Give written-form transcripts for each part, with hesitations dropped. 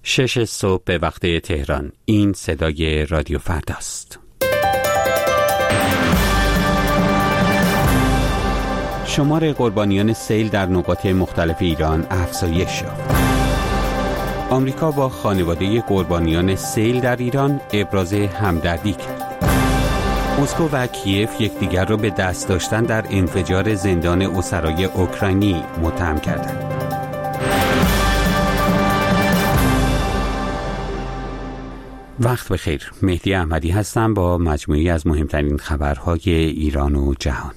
6 صبح به وقت تهران. این صدای رادیو فرداست. شمار قربانیان سیل در نقاط مختلف ایران افزایش یافت. آمریکا با خانواده قربانیان سیل در ایران ابراز همدردی کرد. مسکو و کیف یکدیگر را به دست داشتن در انفجار زندان اسرای اوکراینی متهم کردند. وقت بخیر. مهدی احمدی هستم با مجموعی از مهمترین خبرهای ایران و جهان.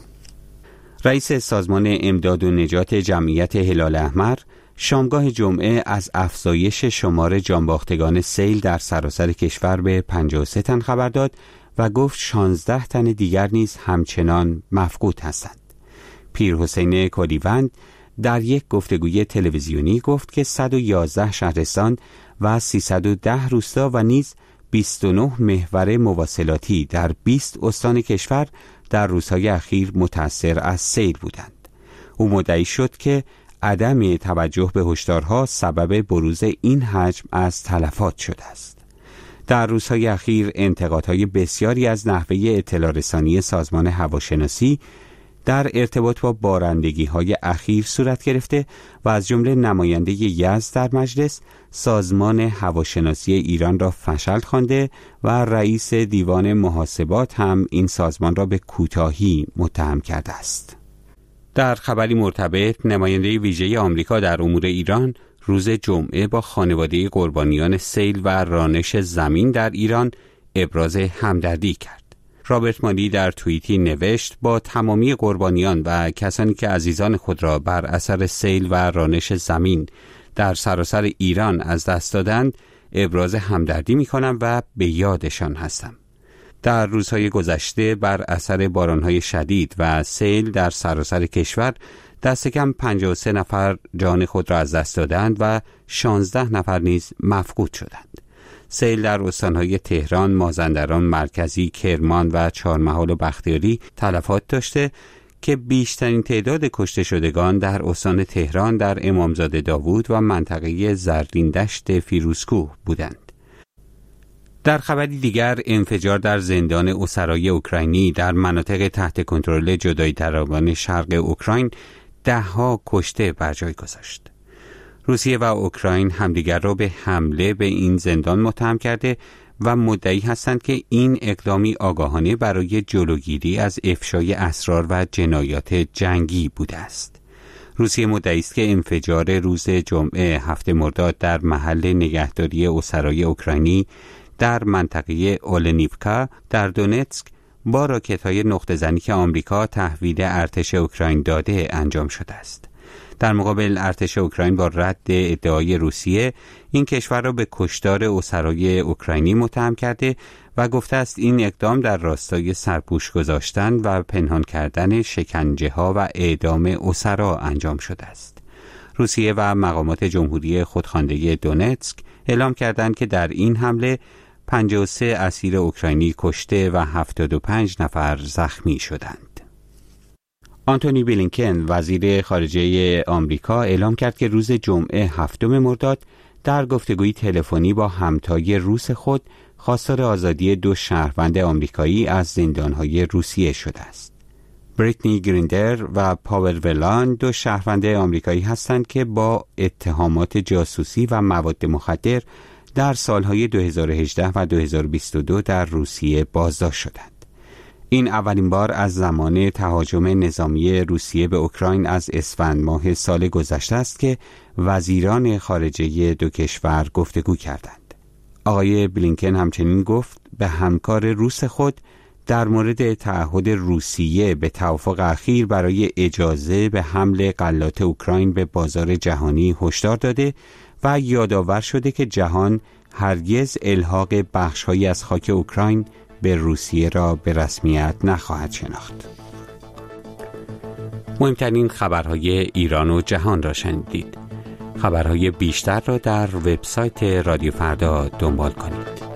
رئیس سازمان امداد و نجات جمعیت هلال احمر شامگاه جمعه از افزایش شمار جانباختگان سیل در سراسر کشور به 53 تن خبر داد و گفت 16 تن دیگر نیز همچنان مفقود هستند. پیرحسین کلیوند در یک گفتگوی تلویزیونی گفت که 111 شهرستان و 310 روستا و نیز 29 محور مواصلاتی در 20 استان کشور در روزهای اخیر متأثر از سیل بودند. او مدعی شد که عدم توجه به هشدارها سبب بروز این حجم از تلفات شده است. در روزهای اخیر انتقادهای بسیاری از نحوه اطلاع رسانی سازمان هواشناسی در ارتباط با بارندگی‌های اخیر صورت گرفته و از جمله نماینده یزد در مجلس سازمان هواشناسی ایران را فشل خوانده و رئیس دیوان محاسبات هم این سازمان را به کوتاهی متهم کرده است. در خبری مرتبط، نماینده ویژه آمریکا در امور ایران روز جمعه با خانواده قربانیان سیل و رانش زمین در ایران ابراز همدردی کرد. رابرت مالی در توییتی نوشت با تمامی قربانیان و کسانی که عزیزان خود را بر اثر سیل و رانش زمین در سراسر ایران از دست دادند ابراز همدردی می‌کنم و به یادشان هستم. در روزهای گذشته بر اثر بارانهای شدید و سیل در سراسر کشور دست کم 53 نفر جان خود را از دست دادند و 16 نفر نیز مفقود شدند. سیل در استانهای تهران، مازندران مرکزی، کرمان و چهارمحال و بختیاری تلفات داشته که بیشترین تعداد کشته شدگان در استان تهران در امامزاده داوود و منطقه زرین‌دشت فیروزکوه بودند. در خبری دیگر، انفجار در زندان اسرای اوکراینی در مناطق تحت کنترل جدایی طلبان شرق اوکراین 10 کشته بر جای گذاشت. روسیه و اوکراین همدیگر را به حمله به این زندان متهم کرده و مدعی هستند که این اقدامی آگاهانه برای جلوگیری از افشای اسرار و جنایات جنگی بوده است. روسیه مدعی است که انفجار روز جمعه 7 مرداد در محل نگهداری اسرای اوکراینی در منطقه اولنیوکا در دونتسک با راکت‌های نقطه‌زنی که آمریکا تحویل ارتش اوکراین داده انجام شده است. در مقابل ارتش اوکراین با رد ادعای روسیه این کشور را به کشتار اسرای اوکراینی متهم کرده و گفته است این اقدام در راستای سرپوش گذاشتن و پنهان کردن شکنجه‌ها و اعدام اسرا انجام شده است. روسیه و مقامات جمهوری خودخوانده دونتسک اعلام کردند که در این حمله 53 اسیر اوکراینی کشته و 75 نفر زخمی شدند. آنتونی بلینکن وزیر خارجه آمریکا اعلام کرد که روز جمعه 7 مرداد در گفتگوی تلفنی با همتای روس خود خواستار آزادی 2 شهروند آمریکایی از زندانهای روسیه شده است. بریتنی گریندر و پاول ولان 2 شهروند آمریکایی هستند که با اتهامات جاسوسی و مواد مخدر در سالهای 2018 و 2022 در روسیه بازداشت شدند. این اولین بار از زمان تهاجم نظامی روسیه به اوکراین از اسفند ماه سال گذشته است که وزیران خارجه 2 کشور گفتگو کردند. آقای بلینکن همچنین گفت به همکار روس خود در مورد تعهد روسیه به توافق اخیر برای اجازه به حمل غلات اوکراین به بازار جهانی هشدار داده و یادآور شده که جهان هرگز الحاق بخش‌هایی از خاک اوکراین به روسیه را به رسمیت نخواهد شناخت. مهمترین خبرهای ایران و جهان را شنیدید. خبرهای بیشتر را در وبسایت رادیو فردا دنبال کنید.